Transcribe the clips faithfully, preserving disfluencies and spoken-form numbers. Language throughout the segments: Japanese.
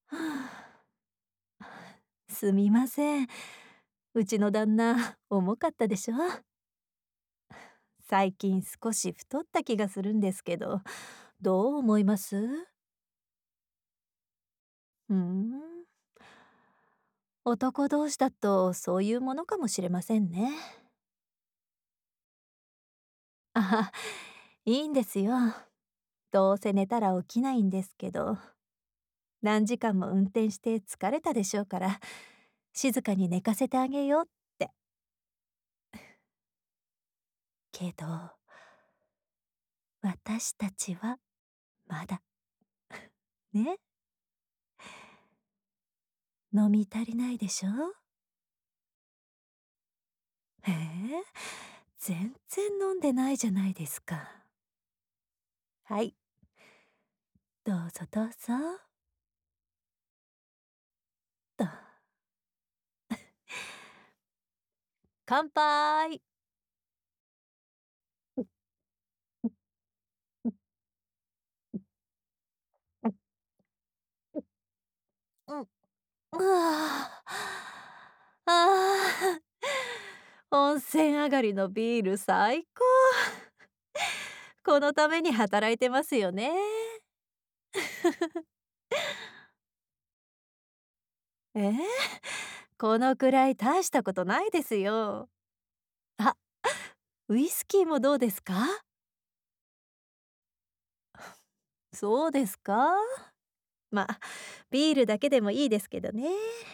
はあ、すみません。うちの旦那、重かったでしょ？最近少し太った気がするんですけど、どう思います？うーん。男同士だとそういうものかもしれませんね。あ、いいんですよ。どうせ寝たら起きないんですけど、何時間も運転して疲れたでしょうから、静かに寝かせてあげようって。けど、私たちはまだ、ね、飲み足りないでしょ？ええ、全然飲んでないじゃないですか。はい、どうぞどうぞ。と。乾杯。うん、うああ。ああ、温泉上がりのビール最高。このために働いてますよね。ええ、このくらい大したことないですよ。あ、ウイスキーもどうですか？そうですか？ま、ビールだけでもいいですけどね。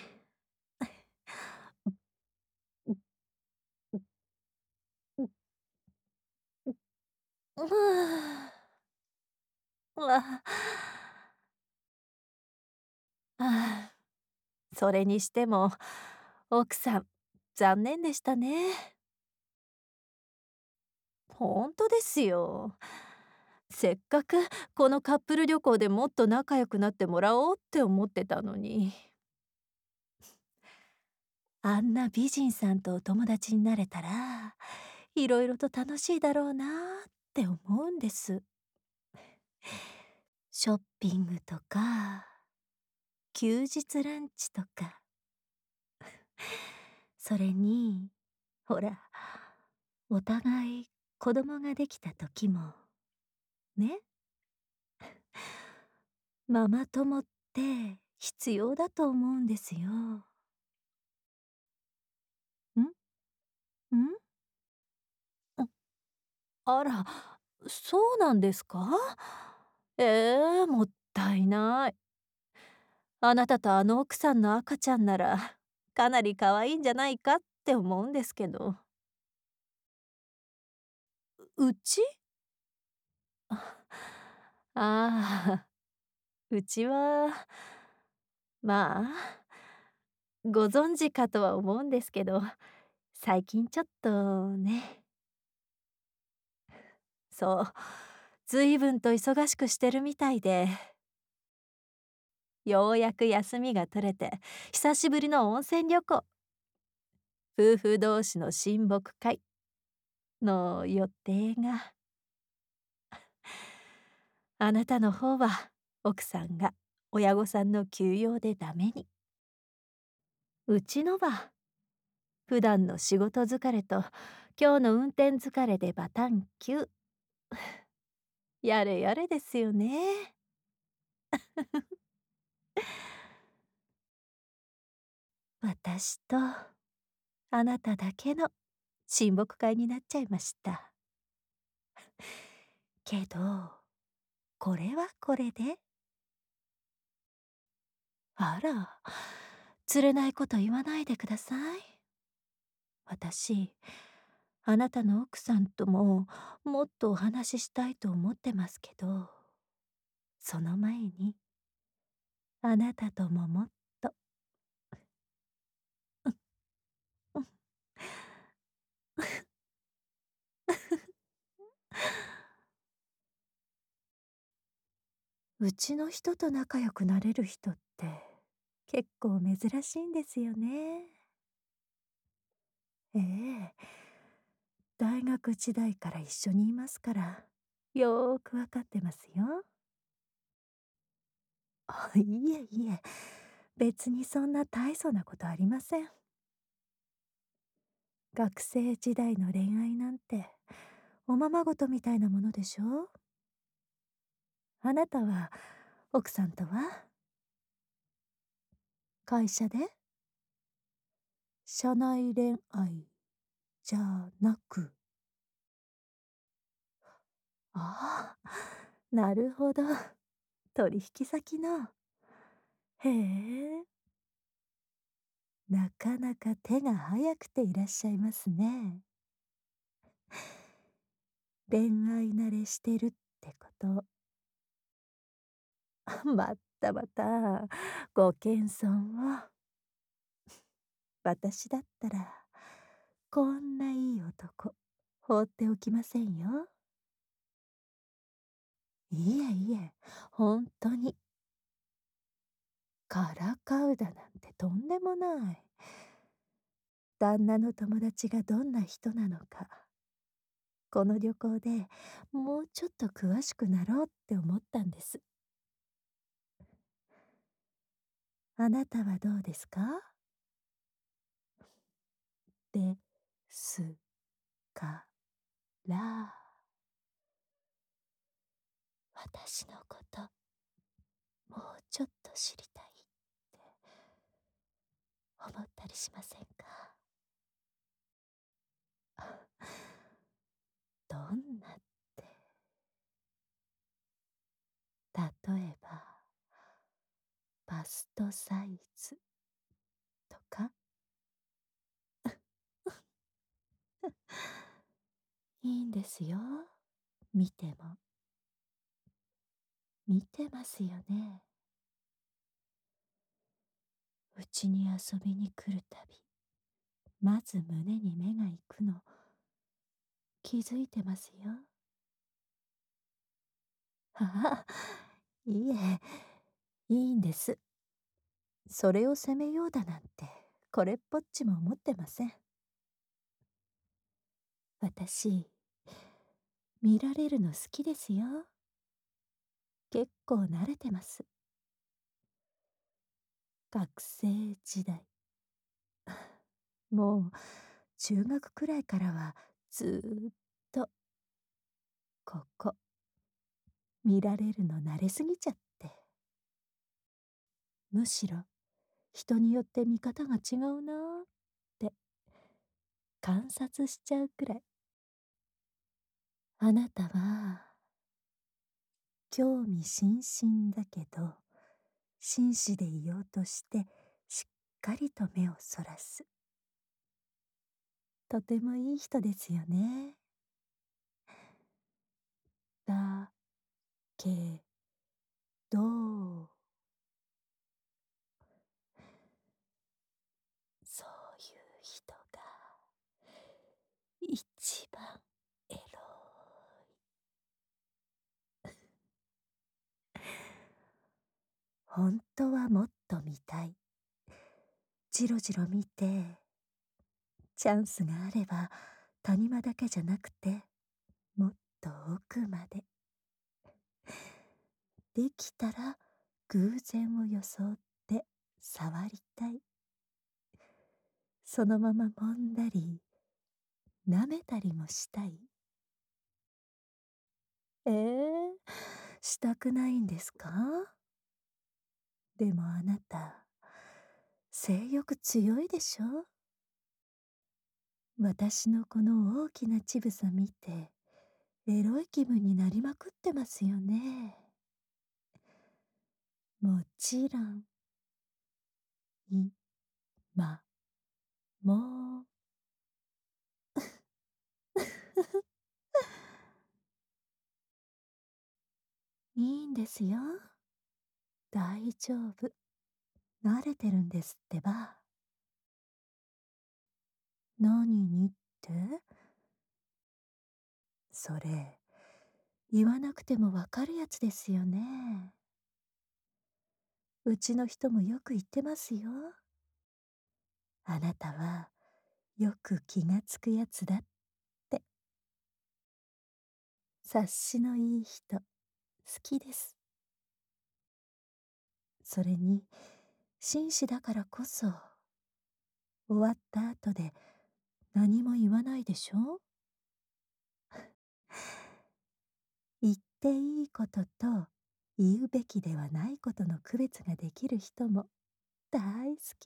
うあ。うわ。ああ、それにしても、奥さん、残念でしたね。ほんとですよ。せっかくこのカップル旅行でもっと仲良くなってもらおうって思ってたのに。あんな美人さんとお友達になれたら、いろいろと楽しいだろうなって思うんです。ショッピングとか、休日ランチとか。それに、ほら、お互い子供ができた時も、ね、ママ友って必要だと思うんですよ。ん？ん？あ、あら、そうなんですか？ええ、もったいない。あなたとあの奥さんの赤ちゃんなら、かなり可愛いんじゃないかって思うんですけど。ううち？あ、ああ、うちは、まあ、ご存知かとは思うんですけど、最近ちょっとね。そう、ずいぶんと忙しくしてるみたいで。ようやく休みが取れて、久しぶりの温泉旅行。夫婦同士の親睦会の予定が。あなたの方は、奥さんが親御さんの休養でダメに。うちのは、普段の仕事疲れと今日の運転疲れでバタンキュー。やれやれですよね。私とあなただけの親睦会になっちゃいました。けど、これはこれで。あら、釣れないこと言わないでください。私、あなたの奥さんとももっとお話ししたいと思ってますけど、その前に、あなたとももっと。うん、うん。うちの人と仲良くなれる人って結構珍しいんですよね。ええ。大学時代から一緒にいますから、よーくわかってますよ。 いえいえ、別にそんな大層なことありません。学生時代の恋愛なんて、おままごとみたいなものでしょ？あなたは、奥さんとは会社で社内恋愛じゃなく、ああ、なるほど。取引先の。へえ、なかなか手が早くていらっしゃいますね。恋愛慣れしてるってこと。まったまた、ご謙遜を。私だったら、こんないい男、放っておきませんよ。いえいえ、ほんとに。からかうだなんてとんでもない。旦那の友達がどんな人なのか、この旅行でもうちょっと詳しくなろうって思ったんです。あなたはどうですか？ですから、私のこともうちょっと知りたいって思ったりしませんか？どんなって、例えば、バストサイズとか？いいんですよ。見ても。見てますよね。うちに遊びに来るたび、まず胸に目が行くの、気づいてますよ。はあ、いえ、いいんです。それを責めようだなんて、これっぽっちも思ってません。私、見られるの好きですよ。結構慣れてます。学生時代。もう、中学くらいからは、ずーっと、ここ、見られるの慣れすぎちゃって。むしろ、人によって見方が違うなーって観察しちゃうくらい。あなたは、興味津々だけど、紳士でいようとして、しっかりと目をそらす。とてもいい人ですよね。だけど、そういう人が一番エロい。本当はもっと見たい。じろじろ見て、チャンスがあれば谷間だけじゃなくて、もっと奥まで。できたら偶然を装って触りたい。そのまま揉んだり、舐めたりもしたい。えー、したくないんですか？でもあなた、性欲強いでしょ？私のこの大きな乳房見て、エロい気分になりまくってますよね。もちろん、い、ま、もいいんですよ。大丈夫。慣れてるんですってば。何にって？それ、言わなくてもわかるやつですよね。うちの人もよく言ってますよ。あなたはよく気がつくやつだって。察しのいい人、好きです。 それに、紳士だからこそ、終わった後で何も言わないでしょ。言っていいことと言うべきではないことの区別ができる人も大好き。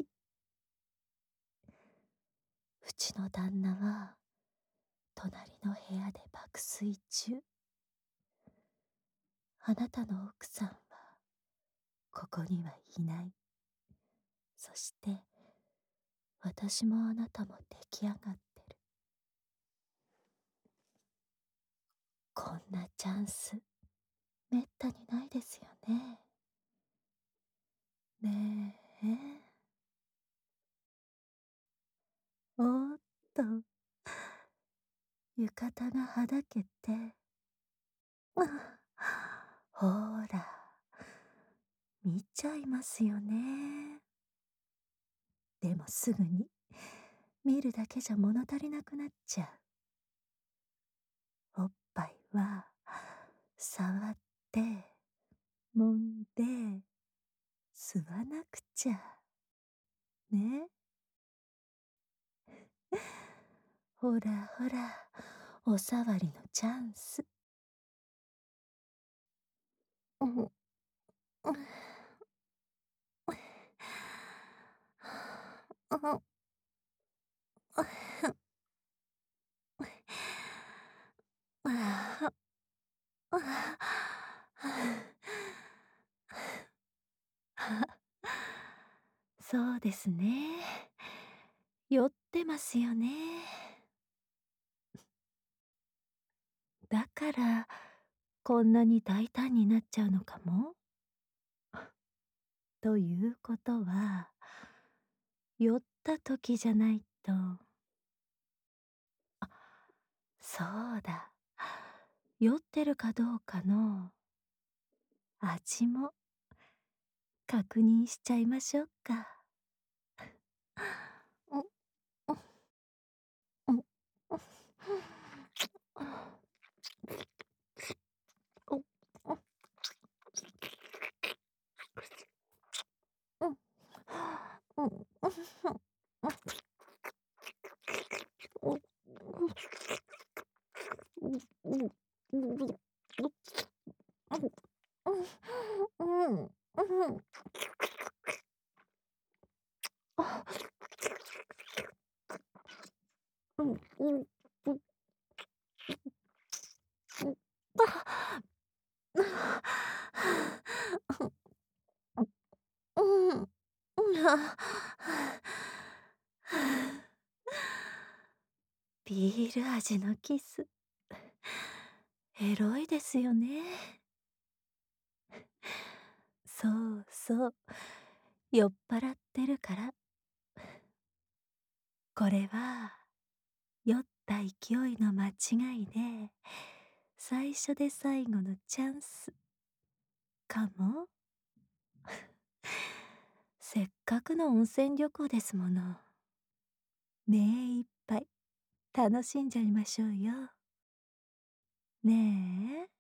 うちの旦那は隣の部屋で爆睡中。あなたの奥さんはここにはいない。そして私もあなたも出来上がってる。こんなチャンスめったにないですよね。ねえ。おーっと、浴衣がはだけて、あ、ほーら、見ちゃいますよね。でもすぐに見るだけじゃ物足りなくなっちゃう。おっぱいは触って揉んで吸わなくちゃね。ほらほら、おさわりのチャンス。うん、うん、うん、ああ、そうですね。酔ってますよね。だから、こんなに大胆になっちゃうのかも。ということは、酔った時じゃないと、そうだ。酔ってるかどうかの味も確認しちゃいましょうか。うん、うん、うん、うん、うん、うん、ビール味のキス、エロいですよね。そうそう、酔っ払ってるから。これは酔った勢いの間違いで最初で最後のチャンスかも。せっかくの温泉旅行ですもの。目いっぱい楽しんじゃいましょうよ。ねえ。